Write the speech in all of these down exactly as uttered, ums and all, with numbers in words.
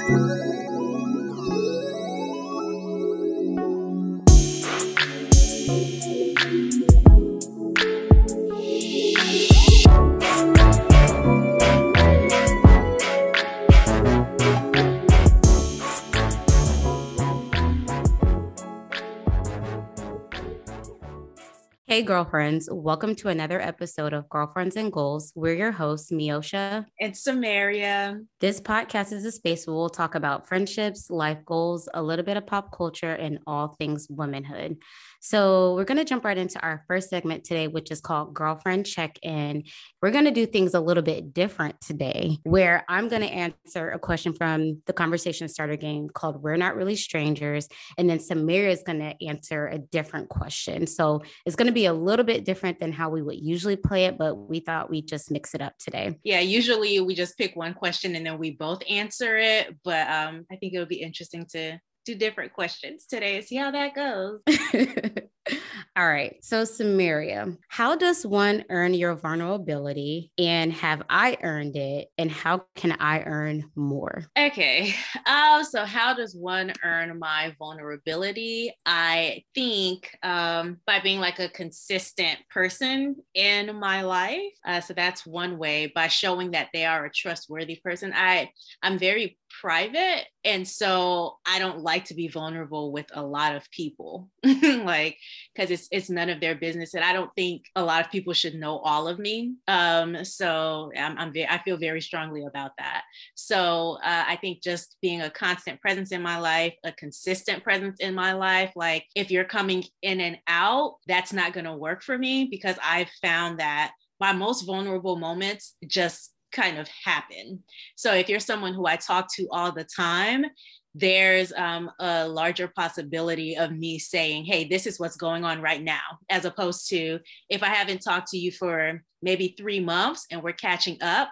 Hey, girlfriends. Welcome to another episode of Girlfriends and Goals. We're your hosts, Miosha and Samaria. This podcast is a space where we'll talk about friendships, life goals, a little bit of pop culture, and all things womanhood. So we're going to jump right into our first segment today, which is called Girlfriend Check-In. We're going to do things a little bit different today, where I'm going to answer a question from the conversation starter game called We're Not Really Strangers. And then Samaria is going to answer a different question. So it's going to be a little bit different than how we would usually play it, but we thought we'd just mix it up today. Yeah, usually we just pick one question and then we both answer it. But um, I think it'll be interesting to do different questions today and see how that goes. All right. So Samaria, how does one earn your vulnerability, and have I earned it? And how can I earn more? Okay. Uh, so how does one earn my vulnerability? I think um, by being like a consistent person in my life. Uh, so that's one way, by showing that they are a trustworthy person. I, I'm very private. And so I don't like to be vulnerable with a lot of people, like, because it's it's none of their business. And I don't think a lot of people should know all of me. Um, so I'm, I'm very, I feel very strongly about that. So uh, I think just being a constant presence in my life, a consistent presence in my life, like if you're coming in and out, that's not going to work for me, because I've found that my most vulnerable moments just kind of happen. So if you're someone who I talk to all the time, there's um, a larger possibility of me saying, hey, this is what's going on right now, as opposed to if I haven't talked to you for maybe three months and we're catching up,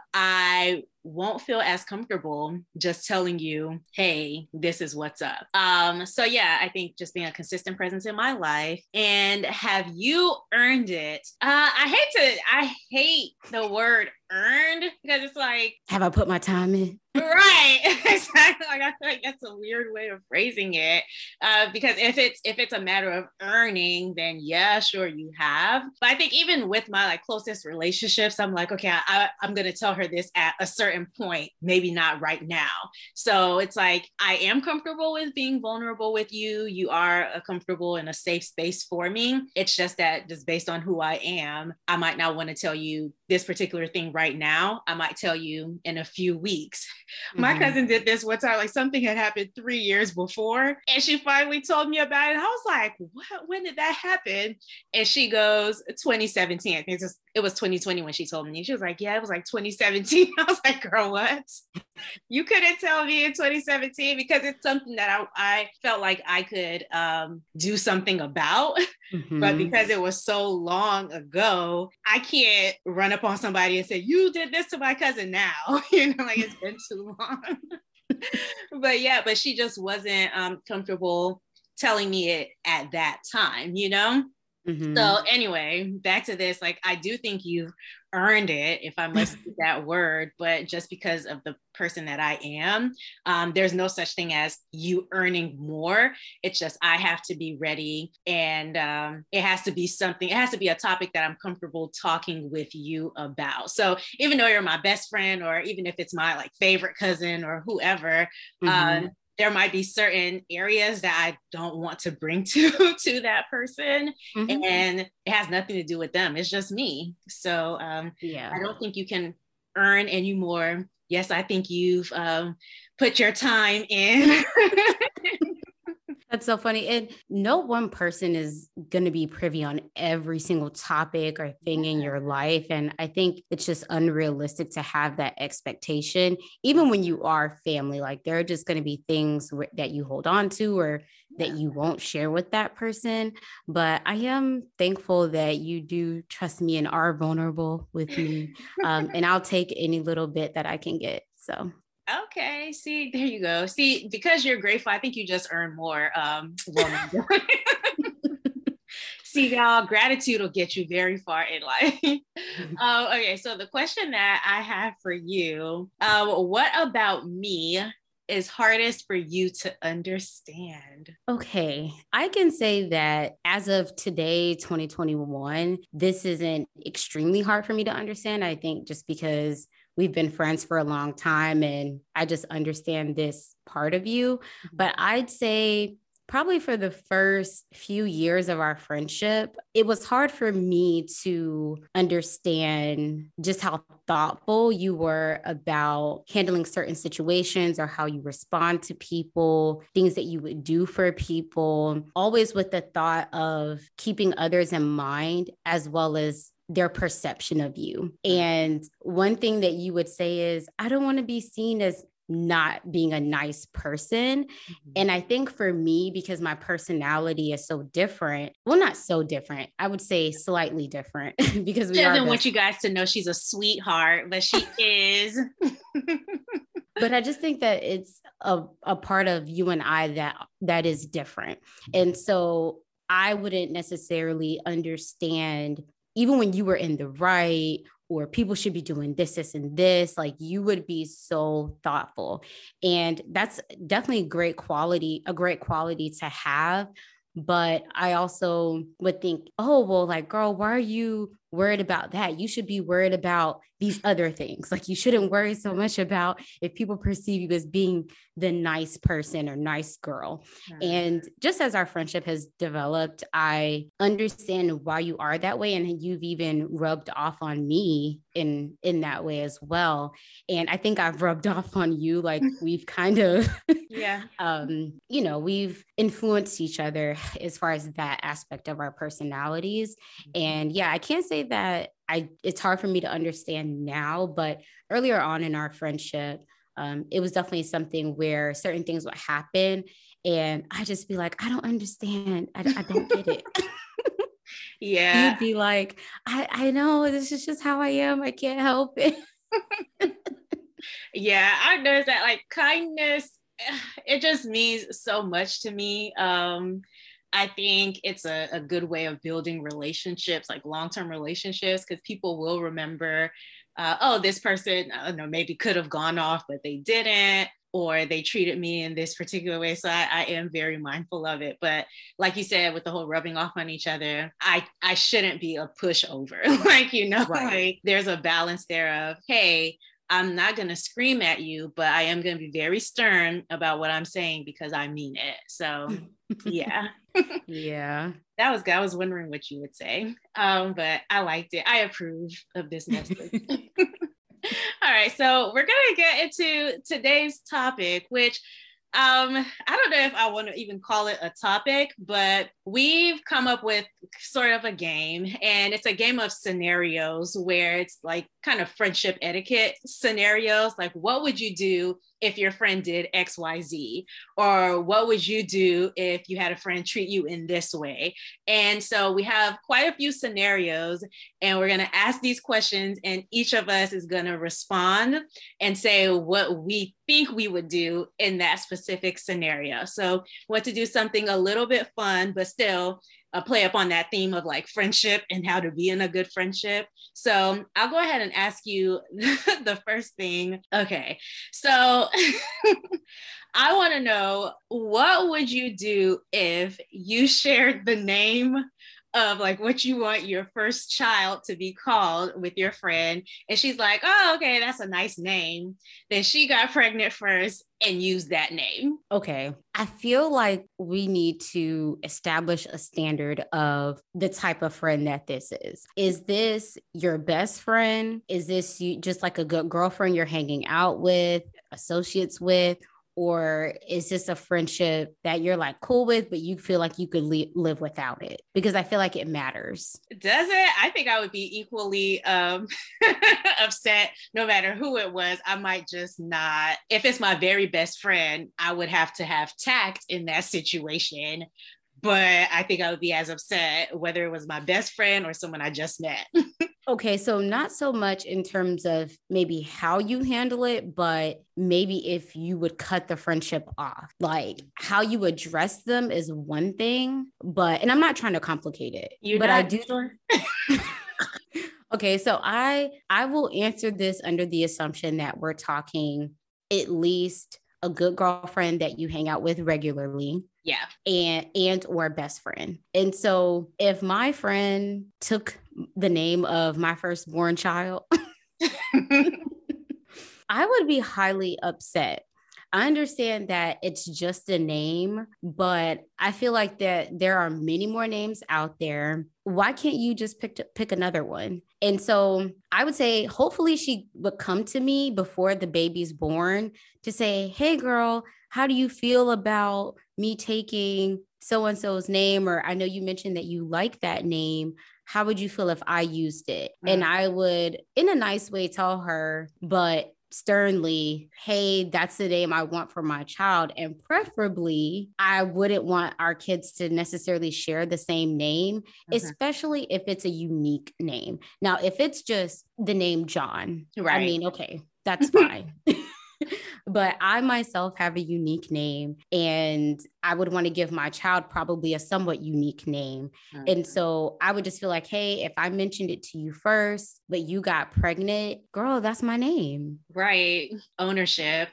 I won't feel as comfortable just telling you, hey, this is what's up. Um, so yeah, I think just being a consistent presence in my life. And have you earned it? Uh, I hate to, I hate the word earned, because it's like, have I put my time in? Right, exactly. Like, I feel like that's a weird way of phrasing it. Uh, because if it's if it's a matter of earning, then yeah, sure, you have. But I think even with my like closest relationships, I'm like, okay, I, I'm gonna tell her this at a certain point, maybe not right now. So it's like, I am comfortable with being vulnerable with you. You are a comfortable and a safe space for me. It's just that just based on who I am, I might not want to tell you this particular thing right now. I might tell you in a few weeks. My mm-hmm. cousin did this one time, like something had happened three years before, and she finally told me about it. And I was like, what? When did that happen? And she goes, twenty seventeen. I think it's just, it was twenty twenty when she told me. She was like, yeah, it was like twenty seventeen. I was like, girl, what? You couldn't tell me in twenty seventeen, because it's something that I, I felt like I could um, do something about. Mm-hmm. But because it was so long ago, I can't run up on somebody and say, you did this to my cousin now. You know, like it's been too long. But yeah, but she just wasn't um, comfortable telling me it at that time, you know? Mm-hmm. So anyway, back to this, like, I do think you've earned it, if I must use that word, but just because of the person that I am, um, there's no such thing as you earning more. It's just, I have to be ready, and um, it has to be something, it has to be a topic that I'm comfortable talking with you about. So even though you're my best friend, or even if it's my like favorite cousin or whoever, mm-hmm. um, there might be certain areas that I don't want to bring to, to that person. Mm-hmm. And it has nothing to do with them. It's just me. So um, yeah, I don't think you can earn any more. Yes, I think you've um, put your time in. That's so funny. And no one person is going to be privy on every single topic or thing in your life. And I think it's just unrealistic to have that expectation, even when you are family. Like, there are just going to be things w- that you hold on to, or that you won't share with that person. But I am thankful that you do trust me and are vulnerable with me. Um, and I'll take any little bit that I can get. So. Okay, see, there you go. See, because you're grateful, I think you just earn more. Um, see, y'all, gratitude will get you very far in life. uh, okay, so the question that I have for you, uh, what about me is hardest for you to understand? Okay, I can say that as of today, twenty twenty-one, this isn't extremely hard for me to understand. I think just because we've been friends for a long time and I just understand this part of you. But I'd say probably for the first few years of our friendship, it was hard for me to understand just how thoughtful you were about handling certain situations or how you respond to people, things that you would do for people, always with the thought of keeping others in mind as well as their perception of you. And one thing that you would say is, I don't want to be seen as not being a nice person. Mm-hmm. And I think for me, because my personality is so different, well, not so different, I would say slightly different because we she doesn't are want you guys to know she's a sweetheart, but she is. But I just think that it's a, a part of you and I that that is different. And so I wouldn't necessarily understand, even when you were in the right, or people should be doing this, this, and this, like you would be so thoughtful. And that's definitely great quality, a great quality to have. But I also would think, oh, well, like, girl, why are you worried about that? You should be worried about these other things. Like, you shouldn't worry so much about if people perceive you as being the nice person or nice girl. Mm-hmm. And just as our friendship has developed, I understand why you are that way. And you've even rubbed off on me in, in that way as well. And I think I've rubbed off on you. Like, we've kind of, yeah, um, you know, we've influenced each other as far as that aspect of our personalities. And yeah, I can't say that I, it's hard for me to understand now, but earlier on in our friendship, um, it was definitely something where certain things would happen and I just be like, I don't understand. I, I don't get it. Yeah. You'd be like, I, I know this is just how I am. I can't help it. Yeah, I noticed that like kindness, it just means so much to me. Um, I think it's a, a good way of building relationships, like long-term relationships, because people will remember, uh, oh, this person, I don't know, maybe could have gone off, but they didn't, or they treated me in this particular way. So I, I am very mindful of it. But like you said, with the whole rubbing off on each other, I, I shouldn't be a pushover. Like, you know, right. Like there's a balance there of, hey, I'm not going to scream at you, but I am going to be very stern about what I'm saying because I mean it. So yeah. Yeah. That was good. I was wondering what you would say. Um, but I liked it. I approve of this message. All right. So we're going to get into today's topic, which um, I don't know if I want to even call it a topic, but we've come up with sort of a game, and it's a game of scenarios where it's like kind of friendship etiquette scenarios. Like, what would you do if your friend did X Y Z? Or what would you do if you had a friend treat you in this way? And so we have quite a few scenarios, and we're going to ask these questions, and each of us is going to respond and say what we think we would do in that specific scenario. So want to do something a little bit fun, but still uh, play up on that theme of like friendship and how to be in a good friendship. So I'll go ahead and ask you the first thing. Okay, so I want to know, what would you do if you shared the name of like what you want your first child to be called with your friend, and she's like, oh, okay, that's a nice name. Then she got pregnant first and used that name. Okay. I feel like we need to establish a standard of the type of friend that this is. Is this your best friend? Is this you just like a good girlfriend you're hanging out with, associates with? Or is this a friendship that you're like cool with, but you feel like you could le- live without it? Because I feel like it matters. Does it? I think I would be equally um, upset no matter who it was. I might just not. If it's my very best friend, I would have to have tact in that situation. But I think I would be as upset whether it was my best friend or someone I just met. Okay, so not so much in terms of maybe how you handle it, but maybe if you would cut the friendship off. Like how you address them is one thing, but, and I'm not trying to complicate it, You're but not I do. Sure? Okay, so I I will answer this under the assumption that we're talking at least a good girlfriend that you hang out with regularly. Yeah. And and or best friend. And so if my friend took the name of my firstborn child, I would be highly upset. I understand that it's just a name, but I feel like that there are many more names out there. Why can't you just pick pick another one? And so I would say, hopefully she would come to me before the baby's born to say, hey, girl, how do you feel about me taking so-and-so's name? Or I know you mentioned that you like that name. How would you feel if I used it? Mm. And I would, in a nice way, tell her, but sternly, hey, that's the name I want for my child. And preferably, I wouldn't want our kids to necessarily share the same name, mm-hmm. especially if it's a unique name. Now, if it's just the name John, right. I mean, okay, that's fine. But I myself have a unique name, and I would want to give my child probably a somewhat unique name. Mm-hmm. And so I would just feel like, hey, if I mentioned it to you first, but you got pregnant, girl, that's my name. Right. Ownership.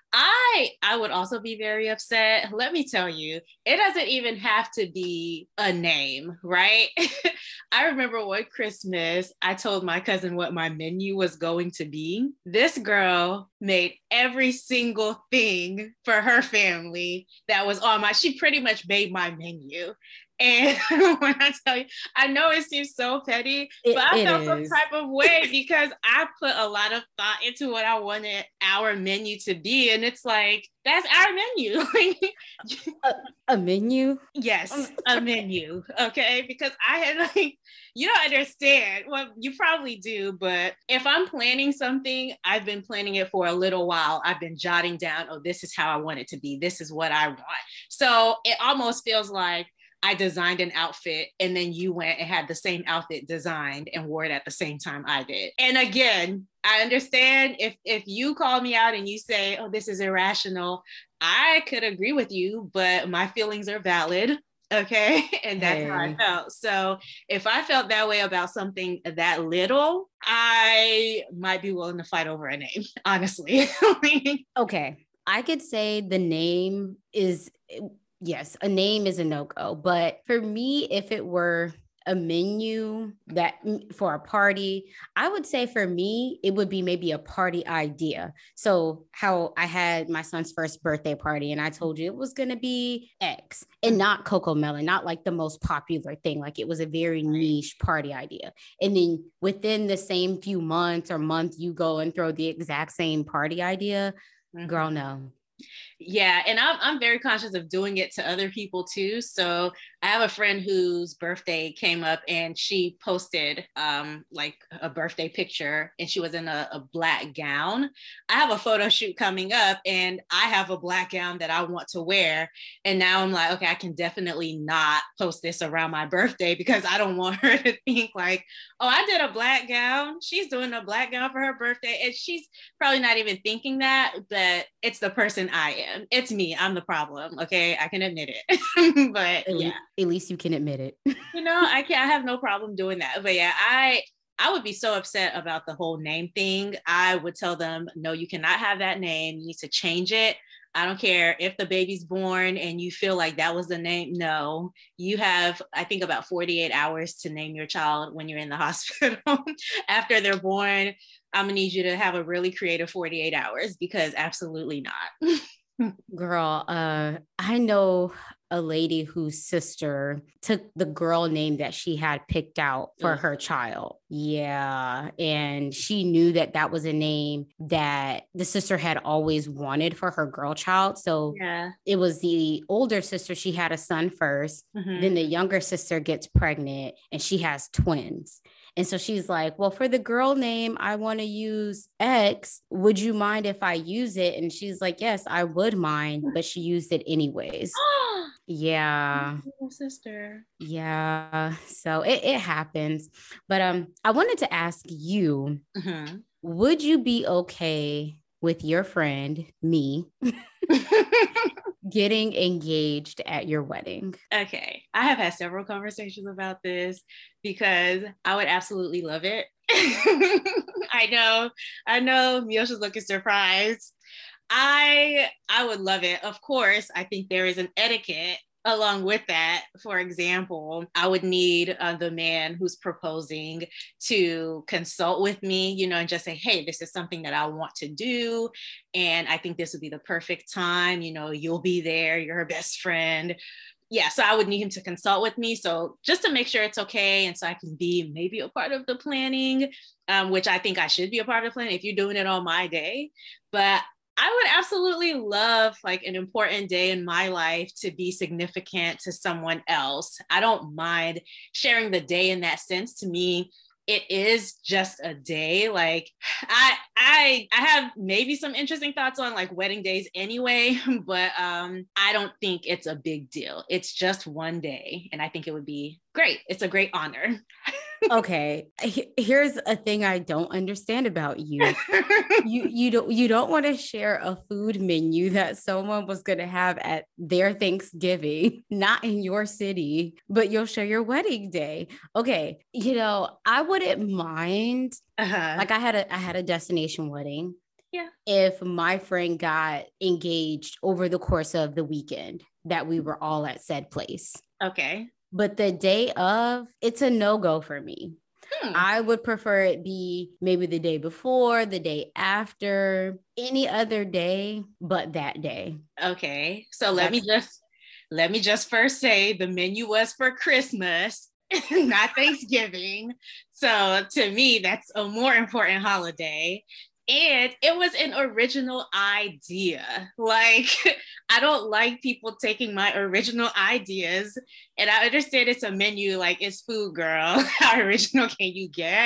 I I would also be very upset. Let me tell you, it doesn't even have to be a name, right? I remember one Christmas, I told my cousin what my menu was going to be. This girl made every single thing for her family that was on my, she pretty much made my menu. And when I tell you, I know it seems so petty, it, but I felt some type of way because I put a lot of thought into what I wanted our menu to be. And it's like, that's our menu. a, a menu? Yes, a menu. Okay. Because I had like, you don't understand. Well, you probably do, but if I'm planning something, I've been planning it for a little while. I've been jotting down, oh, this is how I want it to be. This is what I want. So it almost feels like I designed an outfit and then you went and had the same outfit designed and wore it at the same time I did. And again, I understand if, if you call me out and you say, oh, this is irrational, I could agree with you, but my feelings are valid. Okay. And that's hey. how I felt. So if I felt that way about something that little, I might be willing to fight over a name, honestly. Okay. I could say the name is... Yes, a name is a no-go. But for me, if it were a menu that for a party, I would say for me, it would be maybe a party idea. So how I had my son's first birthday party and I told you it was going to be X and not CoComelon, not like the most popular thing. Like it was a very niche party idea. And then within the same few months or month, you go and throw the exact same party idea. Mm-hmm. Girl, no. Yeah. And I'm, I'm very conscious of doing it to other people too. So I have a friend whose birthday came up and she posted um, like a birthday picture and she was in a, a black gown. I have a photo shoot coming up and I have a black gown that I want to wear. And now I'm like, okay, I can definitely not post this around my birthday because I don't want her to think like, oh, I did a black gown. She's doing a black gown for her birthday. And she's probably not even thinking that, but it's the person I am. It's me. I'm the problem. Okay. I can admit it. But at yeah. Least, at least you can admit it. You know, I can I have no problem doing that. But yeah, I I would be so upset about the whole name thing. I would tell them, no, you cannot have that name. You need to change it. I don't care if the baby's born and you feel like that was the name. No, you have, I think, about forty-eight hours to name your child when you're in the hospital. After they're born, I'm gonna need you to have a really creative forty-eight hours because absolutely not. Girl, uh, I know a lady whose sister took the girl name that she had picked out for mm. her child. Yeah. And she knew that that was a name that the sister had always wanted for her girl child. So yeah. It was the older sister. She had a son first. Mm-hmm. Then the younger sister gets pregnant and she has twins. And so she's like, well, for the girl name, I want to use X. Would you mind if I use it? And she's like, yes, I would mind. But she used it anyways. Yeah. Little sister. Yeah. So it, it happens. But um, I wanted to ask you, mm-hmm. would you be okay with your friend, me, getting engaged at your wedding? Okay. I have had several conversations about this because I would absolutely love it. I know, I know Miosha's looking surprised. I I would love it. Of course, I think there is an etiquette along with that. For example, I would need uh, the man who's proposing to consult with me, you know, and just say, hey, this is something that I want to do. And I think this would be the perfect time. You know, you'll be there, you're her best friend. Yeah, so I would need him to consult with me. So just to make sure it's okay. And so I can be maybe a part of the planning, um, which I think I should be a part of the planning if you're doing it on my day. But I would absolutely love like an important day in my life to be significant to someone else. I don't mind sharing the day in that sense. To me, it is just a day. Like I I I have maybe some interesting thoughts on like wedding days anyway, but um I don't think it's a big deal. It's just one day and I think it would be great. It's a great honor. Okay, here's a thing I don't understand about you. You you don't you don't want to share a food menu that someone was going to have at their Thanksgiving, not in your city, but you'll share your wedding day. Okay, you know, I wouldn't mind. Uh-huh. Like I had a I had a destination wedding. Yeah. If my friend got engaged over the course of the weekend that we were all at said place. Okay. But the day of, it's a no-go for me. Hmm. I would prefer it be maybe the day before, the day after, any other day, but that day. Okay. So let That's- me just let me just first say the menu was for Christmas, not Thanksgiving. So to me, that's a more important holiday. And it was an original idea. Like, I don't like people taking my original ideas. And I understand it's a menu, like it's food, girl. How original can you get?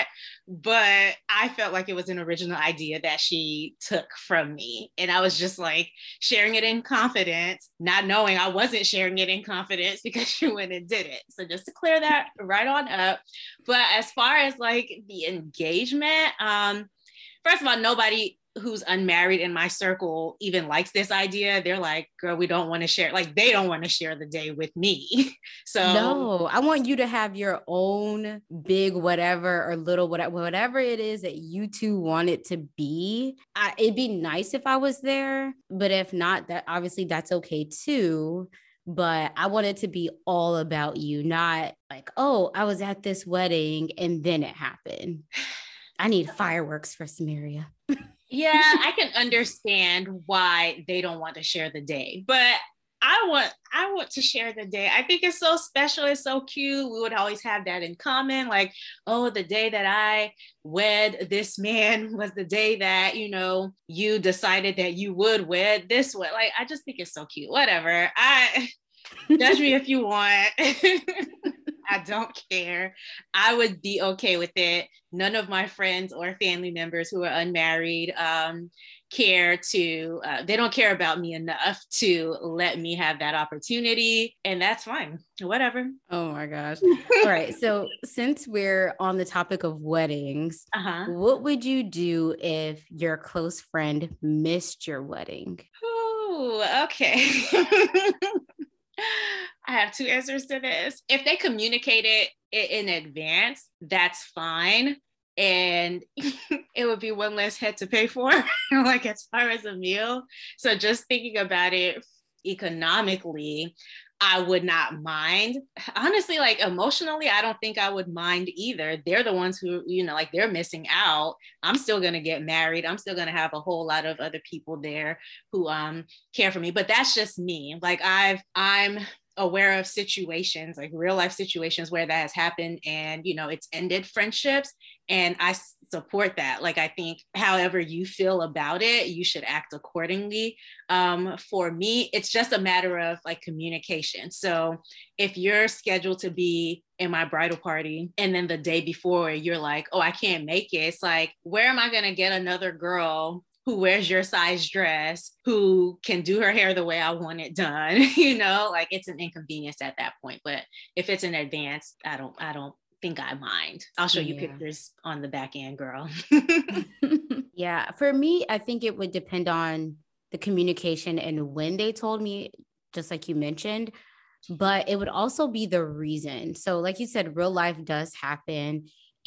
But I felt like it was an original idea that she took from me. And I was just like sharing it in confidence, not knowing I wasn't sharing it in confidence because she went and did it. So just to clear that right on up. But as far as like the engagement, um, first of all, nobody who's unmarried in my circle even likes this idea. They're like, girl, we don't want to share. Like, they don't want to share the day with me. So no, I want you to have your own big whatever or little whatever, whatever it is that you two want it to be. I, it'd be nice if I was there, but if not, that obviously that's okay too. But I want it to be all about you, not like, oh, I was at this wedding and then it happened. I need fireworks for Samaria. Yeah, I can understand why they don't want to share the day, but I want I want to share the day. I think it's so special. It's so cute. We would always have that in common. Like, oh, the day that I wed this man was the day that, you know, you decided that you would wed this one. Like, I just think it's so cute. Whatever. I judge me if you want. I don't care. I would be okay with it. None of my friends or family members who are unmarried um, care to, uh, they don't care about me enough to let me have that opportunity. And that's fine. Whatever. Oh my gosh. All right. So since we're on the topic of weddings, uh-huh. what would you do if your close friend missed your wedding? Oh, okay. I have two answers to this. If they communicated it in advance, that's fine. And it would be one less head to pay for, like as far as a meal. So just thinking about it economically, I would not mind. Honestly, like emotionally, I don't think I would mind either. They're the ones who, you know, like they're missing out. I'm still going to get married. I'm still going to have a whole lot of other people there who um care for me. But that's just me. Like I've, I'm aware of situations, like real life situations where that has happened and, you know, it's ended friendships. And I support that. Like, I think however you feel about it, you should act accordingly. Um, for me, it's just a matter of like communication. So if you're scheduled to be in my bridal party and then the day before you're like, oh, I can't make it. It's like, where am I going to get another girl who wears your size dress, who can do her hair the way I want it done? You know, like it's an inconvenience at that point. But if it's in advance, I don't, I don't think I mind. I'll show yeah. you pictures on the back end, girl. Yeah. For me, I think it would depend on the communication and when they told me, just like you mentioned, but it would also be the reason. So like you said, real life does happen.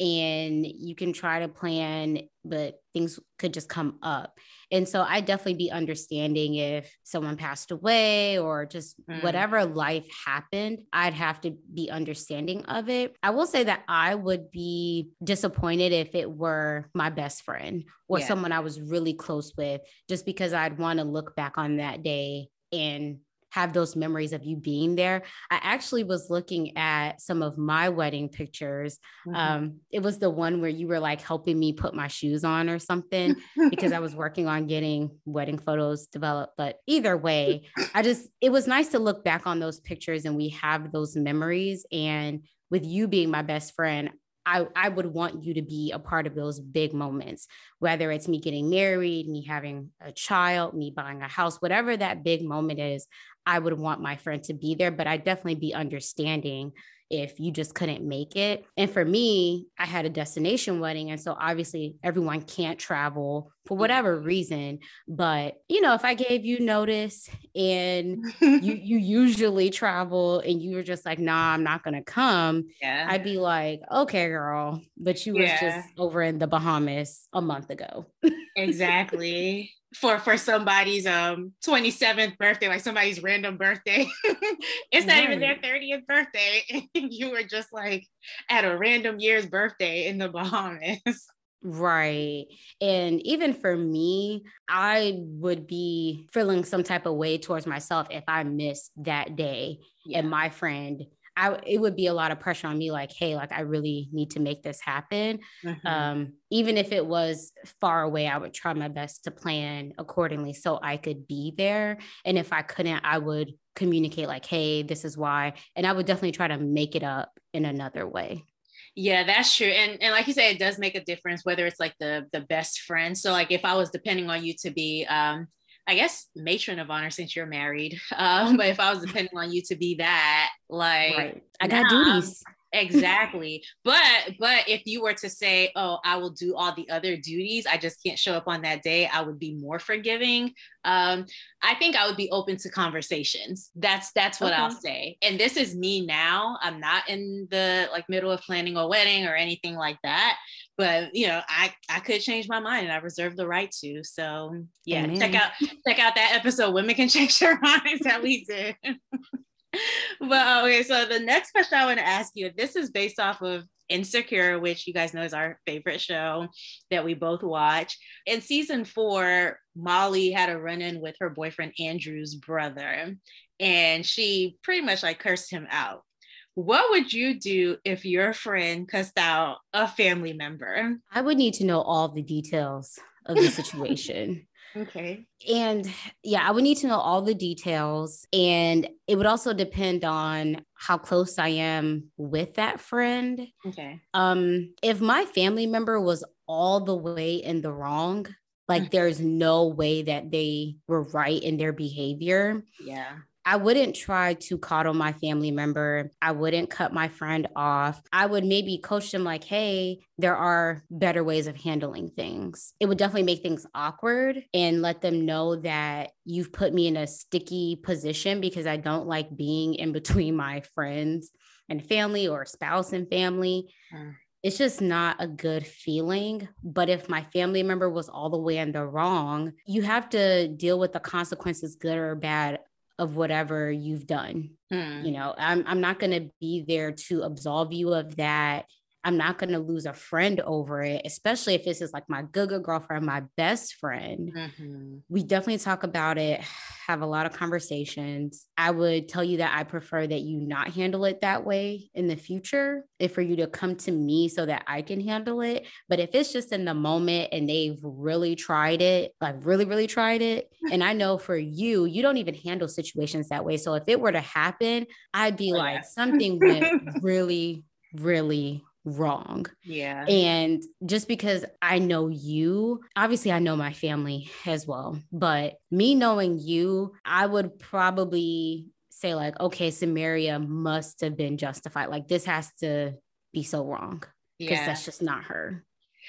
and you can try to plan, but things could just come up. And so I'd definitely be understanding if someone passed away or just Mm. whatever life happened, I'd have to be understanding of it. I will say that I would be disappointed if it were my best friend or Yeah. someone I was really close with, just because I'd want to look back on that day and have those memories of you being there. I actually was looking at some of my wedding pictures. Mhm. Um, it was the one where you were like helping me put my shoes on or something because I was working on getting wedding photos developed. But either way, I just, it was nice to look back on those pictures and we have those memories. And with you being my best friend, I, I would want you to be a part of those big moments, whether it's me getting married, me having a child, me buying a house, whatever that big moment is. I would want my friend to be there, but I'd definitely be understanding if you just couldn't make it. And for me, I had a destination wedding. And so obviously everyone can't travel for whatever reason. But, you know, if I gave you notice and you you usually travel and you were just like, nah, I'm not going to come. Yeah. I'd be like, okay, girl, but you was Yeah. just over in the Bahamas a month ago. Exactly. For for somebody's um twenty-seventh birthday, like somebody's random birthday. It's not even their Right. thirtieth birthday. And you were just like at a random year's birthday in the Bahamas. Right. And even for me, I would be feeling some type of way towards myself if I missed that day. Yeah. And my friend, I it would be a lot of pressure on me, like, hey, like I really need to make this happen. Mhm. Um, even if it was far away, I would try my best to plan accordingly so I could be there. And if I couldn't, I would communicate like, hey, this is why. And I would definitely try to make it up in another way. Yeah, that's true. And and like you said, it does make a difference whether it's like the the best friend. So like if I was depending on you to be um I guess matron of honor since you're married. Um, but if I was depending on you to be that, like Right. I now got I'm duties. exactly. But but if you were to say, oh, I will do all the other duties, I just can't show up on that day, I would be more forgiving. Um, I think I would be open to conversations. That's that's what I'll Okay. say. And this is me now. I'm not in the like middle of planning a wedding or anything like that. But you know, I I could change my mind and I reserve the right to. So yeah, check Amen. out check out that episode, Women Can Change Their Minds, that we did. But okay, so the next question I want to ask you, this is based off of Insecure, which you guys know is our favorite show that we both watch. In season four, Molly had a run-in with her boyfriend Andrew's brother, and she pretty much like cursed him out. What would you do if your friend cussed out a family member? I would need to know all the details of the situation. Okay. And yeah, I would need to know all the details. And it would also depend on how close I am with that friend. Okay. Um, if my family member was all the way in the wrong, like there's no way that they were right in their behavior, Yeah. I wouldn't try to coddle my family member. I wouldn't cut my friend off. I would maybe coach them like, hey, there are better ways of handling things. It would definitely make things awkward and let them know that you've put me in a sticky position because I don't like being in between my friends and family or spouse and family. Mm. It's just not a good feeling. But if my family member was all the way in the wrong, you have to deal with the consequences, good or bad, of whatever you've done. Hmm. You know, I'm I'm not going to be there to absolve you of that. I'm not going to lose a friend over it, especially if this is like my good, good girlfriend, my best friend. Mm-hmm. We definitely talk about it, have a lot of conversations. I would tell you that I prefer that you not handle it that way in the future, if for you to come to me so that I can handle it. But if it's just in the moment and they've really tried it, like really, really tried it, and I know for you, you don't even handle situations that way. So if it were to happen, I'd be Oh, like, yeah. something went really, really wrong. Yeah. And just because I know you, obviously I know my family as well, but me knowing you, I would probably say like, okay, Samaria must have been justified. Like this has to be so wrong because Yeah. that's just not her.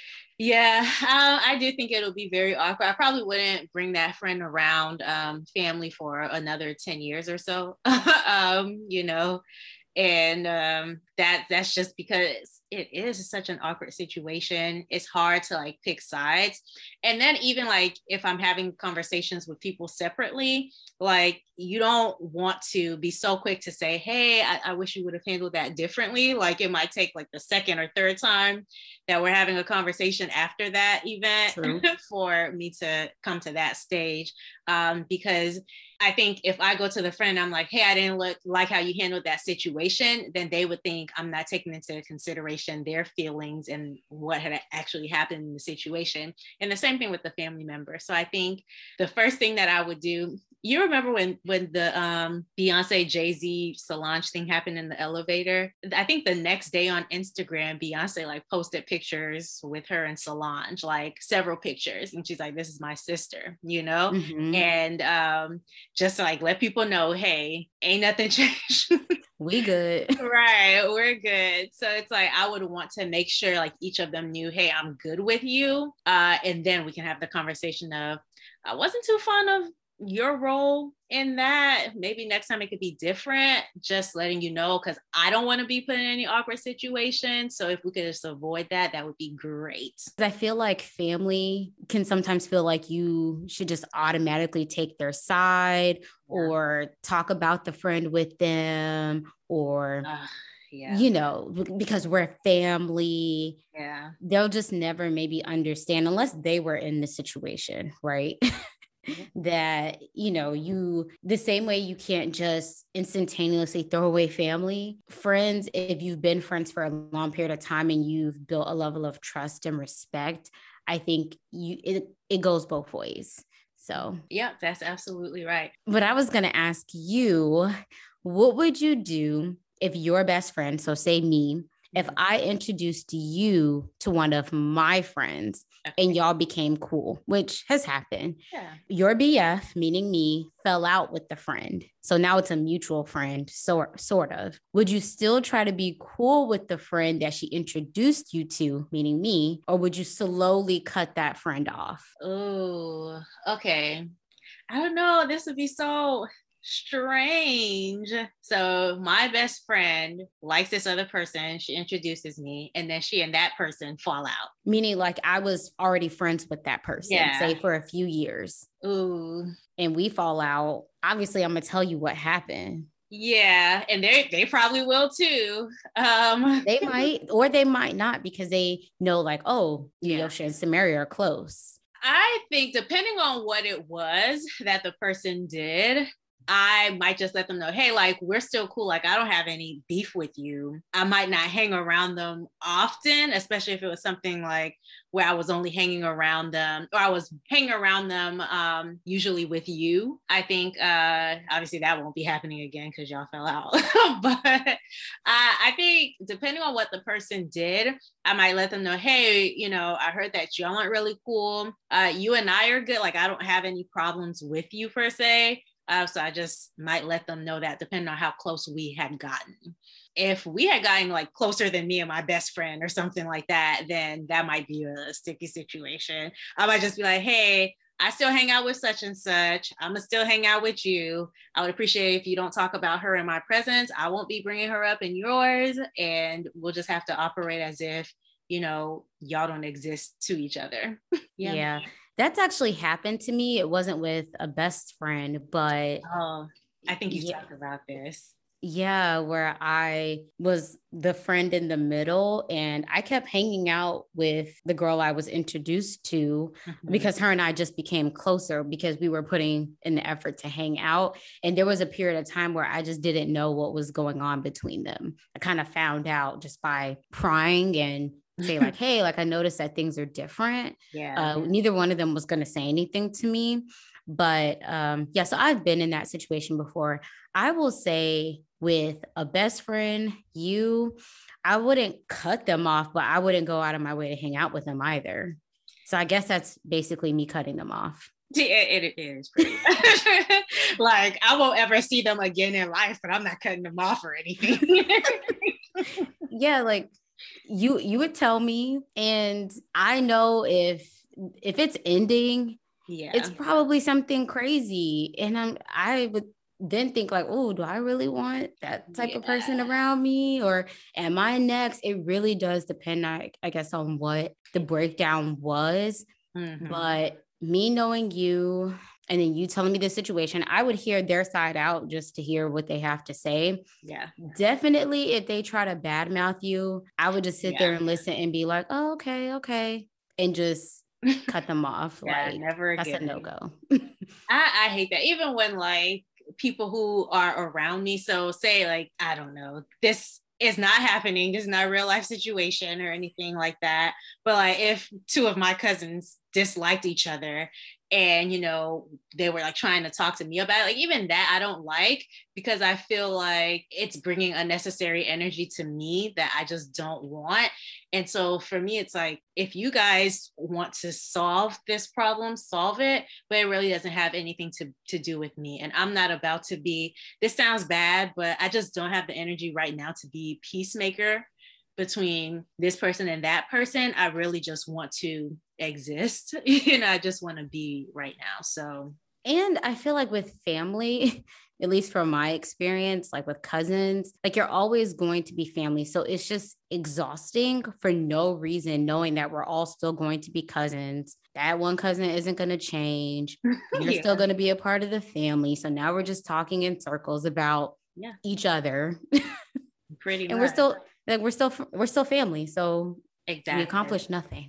Yeah, um, I do think it'll be very awkward. I probably wouldn't bring that friend around um, family for another ten years or so, um, you know, and um, that that's just because it is such an awkward situation. It's hard to like pick sides. And then even like if I'm having conversations with people separately, like you don't want to be so quick to say, hey, I, I wish you would have handled that differently. Like it might take like the second or third time that we're having a conversation after that event for me to come to that stage. Um, because I think if I go to the friend, I'm like, hey, I didn't look like how you handled that situation, then they would think I'm not taking into consideration their feelings and what had actually happened in the situation. And the same thing with the family member. So I think the first thing that I would do, you remember when when the um, Beyonce, Jay-Z, Solange thing happened in the elevator? I think the next day on Instagram, Beyonce like posted pictures with her and Solange, like several pictures. And she's like, this is my sister, you know? Mm-hmm. And um, just to like let people know, hey, ain't nothing changed. We good. Right, we're good. So it's like, I would want to make sure like each of them knew, hey, I'm good with you. Uh, and then we can have the conversation of, I wasn't too fond of your role in that. Maybe next time it could be different, just letting you know, because I don't want to be put in any awkward situations. So if we could just avoid that, that would be great. I feel like family can sometimes feel like you should just automatically take their side, yeah, or talk about the friend with them, or uh, yeah, you know, because we're family. Yeah. They'll just never maybe understand unless they were in the situation, right? That, you know, you, the same way you can't just instantaneously throw away family, friends, if you've been friends for a long period of time and you've built a level of trust and respect, I think you, it, it goes both ways. So, yeah, that's absolutely right. But I was going to ask you, what would you do if your best friend, so say me, if I introduced you to one of my friends, okay, and y'all became cool, which has happened. Yeah. Your B F, meaning me, fell out with the friend. So now it's a mutual friend, sort, sort of. Would you still try to be cool with the friend that she introduced you to, meaning me, or would you slowly cut that friend off? Oh, okay. I don't know. This would be so strange. So my best friend likes this other person. She introduces me, and then she and that person fall out. Meaning like I was already friends with that person, yeah, say for a few years. Ooh. And we fall out. Obviously, I'm going to tell you what happened. Yeah. And they they probably will too. Um, they might, or they might not, because they know like, oh, yeah, Yosha and Samaria are close. I think depending on what it was that the person did, I might just let them know, hey, like, we're still cool. Like, I don't have any beef with you. I might not hang around them often, especially if it was something like where I was only hanging around them, or I was hanging around them um, usually with you. I think, uh, obviously, that won't be happening again because y'all fell out. But uh, I think depending on what the person did, I might let them know, hey, you know, I heard that y'all aren't really cool. Uh, you and I are good. Like, I don't have any problems with you per se. Uh, so I just might let them know that, depending on how close we had gotten. If we had gotten like closer than me and my best friend or something like that, then that might be a sticky situation. I might just be like, hey, I still hang out with such and such. I'm gonna still hang out with you. I would appreciate if you don't talk about her in my presence. I won't be bringing her up in yours. And we'll just have to operate as if, you know, y'all don't exist to each other. Yeah. yeah. That's actually happened to me. It wasn't with a best friend, but oh, I think you yeah. talked about this. Yeah, where I was the friend in the middle, and I kept hanging out with the girl I was introduced to, mm-hmm. because her and I just became closer because we were putting in the effort to hang out. And there was a period of time where I just didn't know what was going on between them. I kind of found out just by prying and say like, hey, like I noticed that things are different. Yeah. Uh, neither one of them was going to say anything to me. But um, yeah, so I've been in that situation before. I will say with a best friend, you, I wouldn't cut them off, but I wouldn't go out of my way to hang out with them either. So I guess that's basically me cutting them off. Yeah, it, it is pretty like I won't ever see them again in life, but I'm not cutting them off or anything. Yeah, like you you would tell me, and I know if if it's ending, yeah, it's probably something crazy, and I'm I would then think like, oh, do I really want that type Yeah. of person around me? Or am I next? It really does depend, I, I guess, on what the breakdown was. Mm-hmm. But me knowing you and then you telling me the situation, I would hear their side out just to hear what they have to say. Yeah. Definitely, if they try to badmouth you, I would just sit yeah. there and listen and be like, oh, okay, okay. And just cut them off. Yeah, like, never again. That's a no-go. I, I hate that. Even when like people who are around me, so say like, I don't know, this is not happening. This is not a real life situation or anything like that. But like if two of my cousins disliked each other and, you know, they were like trying to talk to me about it, like even that I don't like, because I feel like it's bringing unnecessary energy to me that I just don't want. And so for me, it's like, if you guys want to solve this problem, solve it, but it really doesn't have anything to, to do with me. And I'm not about to be, this sounds bad, but I just don't have the energy right now to be peacemaker between this person and that person. I really just want to exist. You know, I just want to be right now. So, and I feel like with family, at least from my experience, like with cousins, like you're always going to be family. So it's just exhausting for no reason, knowing that we're all still going to be cousins. That one cousin isn't going to change. You're yeah. still going to be a part of the family. So now we're just talking in circles about yeah. each other. Pretty and much. we're still like we're still we're still family. So exactly. we accomplished nothing.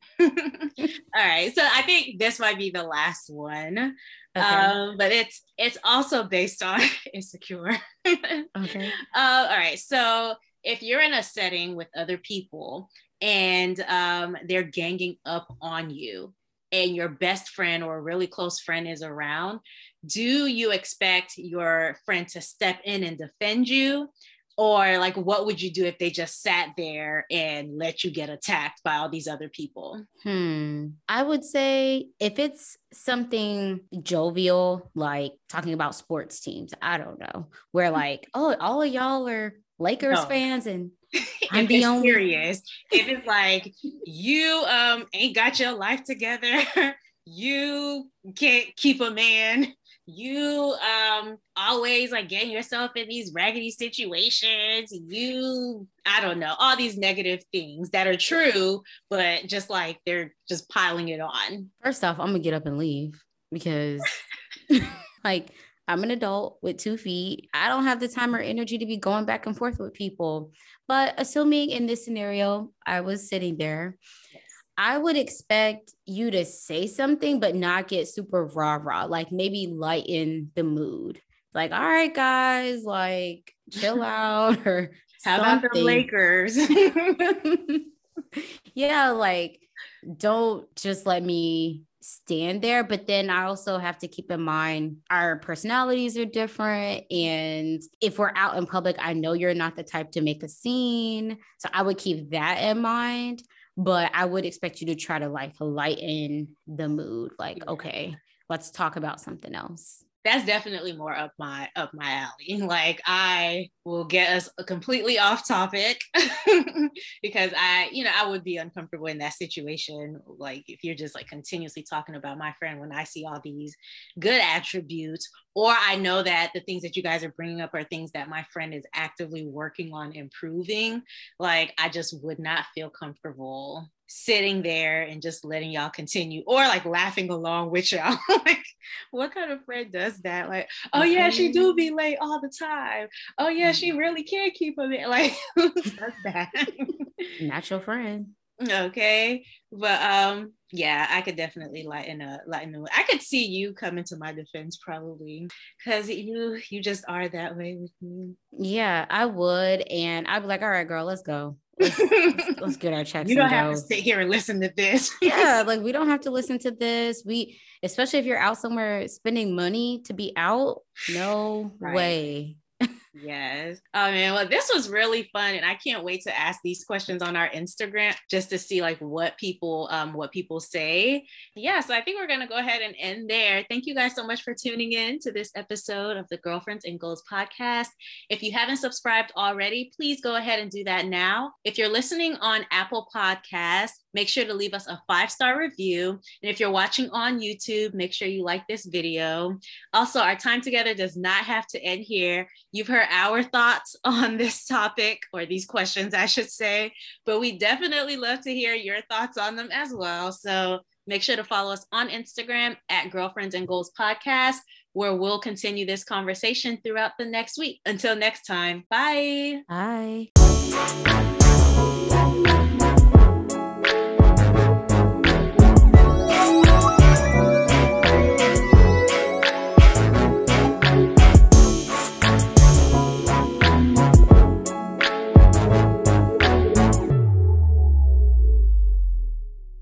All right, so I think this might be the last one. Okay. Um, but it's it's also based on insecure. Okay. Uh, all right, so if you're in a setting with other people and um, they're ganging up on you, and your best friend or a really close friend is around, do you expect your friend to step in and defend you? Or like, what would you do if they just sat there and let you get attacked by all these other people? Hmm. I would say if it's something jovial, like talking about sports teams, I don't know, where like, oh, all of y'all are Lakers no. fans and I'm if the it's only serious, if it's like you um ain't got your life together, you can't keep a man, you um always like getting yourself in these raggedy situations, you I don't know, all these negative things that are true, but just like they're just piling it on. First off, I'm gonna get up and leave because like I'm an adult with two feet. I don't have the time or energy to be going back and forth with people. But assuming in this scenario, I was sitting there, yes. I would expect you to say something, but not get super rah rah, like maybe lighten the mood. Like, all right, guys, like chill out or how something. about the Lakers? Yeah, like don't just let me stand there. But then I also have to keep in mind our personalities are different. And if we're out in public, I know you're not the type to make a scene. So I would keep that in mind. But I would expect you to try to like lighten the mood. Like, okay, let's talk about something else. That's definitely more up my up my alley. Like I will get us completely off topic because I, you know, I would be uncomfortable in that situation. Like if you're just like continuously talking about my friend when I see all these good attributes, or I know that the things that you guys are bringing up are things that my friend is actively working on improving. Like I just would not feel comfortable sitting there and just letting y'all continue or like laughing along with y'all. Like what kind of friend does that? Like, oh yeah, she do be late all the time. Oh yeah, she really can't keep a man. Like that's that. Not your friend. Okay. But um yeah, I could definitely lighten up lighten the I could see you coming to my defense probably because you you just are that way with me. Yeah, I would. And I'd be like, all right, girl, let's go. Let's, let's, let's get our checks. You don't and have go. to sit here and listen to this. Yeah, like we don't have to listen to this. We, especially if you're out somewhere spending money to be out, no right. way. Yes. Oh man, well, this was really fun, and I can't wait to ask these questions on our Instagram just to see like what people um what people say. Yeah, so I think we're gonna go ahead and end there. Thank you guys so much for tuning in to this episode of the Girlfriends and Goals podcast. If you haven't subscribed already, please go ahead and do that now. If you're listening on Apple Podcasts, make sure to leave us a five-star review. And if you're watching on YouTube, make sure you like this video. Also, our time together does not have to end here. You've heard our thoughts on this topic, or these questions, I should say, but we definitely love to hear your thoughts on them as well. So make sure to follow us on Instagram at Girlfriends and Goals Podcast, where we'll continue this conversation throughout the next week. Until next time, bye. Bye.